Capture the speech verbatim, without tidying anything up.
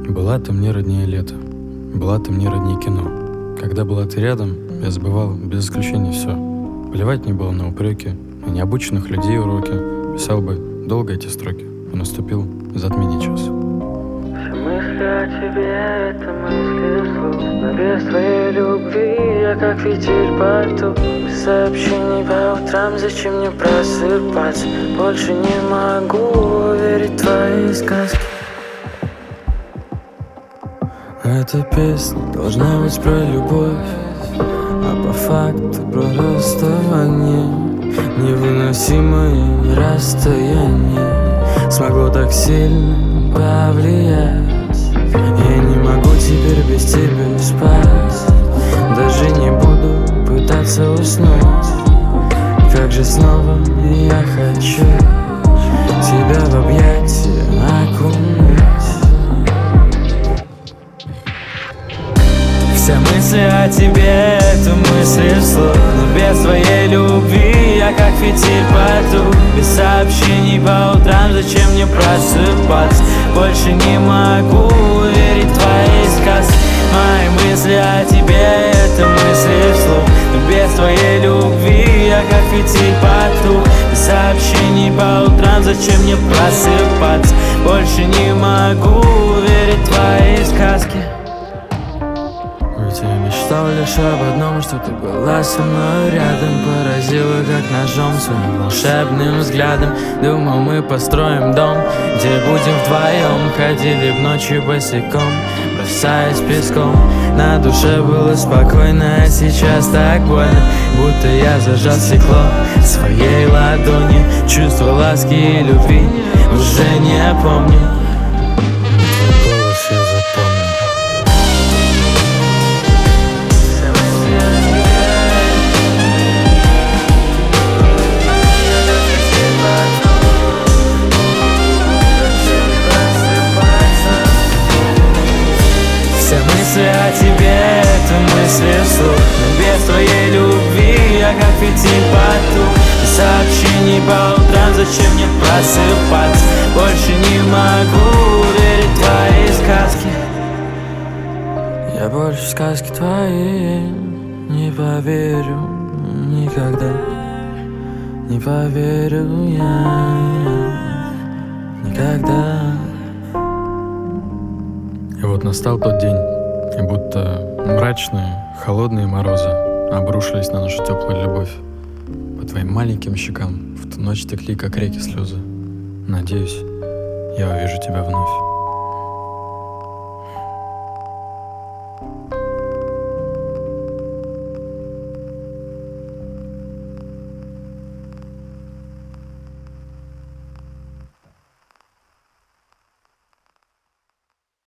Была ты мне роднее лето, была ты мне роднее кино. Когда была ты рядом, я забывал без исключения все. Плевать мне было на упреки, на необученных людей уроки. Писал бы долго эти строки, и наступил затмение час. Все мысли о тебе — это мысли вслух, но без твоей любви я как фитиль потух. Без сообщений по утрам, зачем мне просыпаться? Больше не могу верить в твои сказки. Эта песня должна быть про любовь, а по факту про расставание. Невыносимое расстояние смогло так сильно повлиять. Я не могу теперь без тебя спать, даже не буду пытаться уснуть. Как же снова я хочу тебя в объятия окунуть. Все мысли о тебе — это мысли вслух, но без твоей любви я как фитиль потух. Без сообщений по утрам, зачем мне просыпаться? Больше не могу верить в твои сказки. Мои мысли о тебе — это мысли вслух, но без твоей любви я как фитиль потух. Без сообщений по утрам, зачем мне просыпаться? Больше не могу верить в твои сказки. Ведь я мечтал лишь об одном, что ты была со мной рядом. Поразила как ножом своим волшебным взглядом. Думал, мы построим дом, где будем вдвоем. Ходили в ночью босиком, бросаясь песком. На душе было спокойно, а сейчас так больно, будто я зажал стекло своей ладони. Чувство ласки и любви уже не помню. Твой голос я запомнил. Мысли о тебе — это мысли вслух, но без твоей любви я как фитиль потух. Без сообщений по утрам, зачем мне просыпаться? Больше не могу верить в твои сказки. Я больше в сказки твои не поверю никогда. Не поверю я никогда. И вот настал тот день, и будто мрачные, холодные морозы обрушились на нашу теплую любовь. По твоим маленьким щекам в ту ночь текли, как реки, слезы. Надеюсь, я увижу тебя вновь.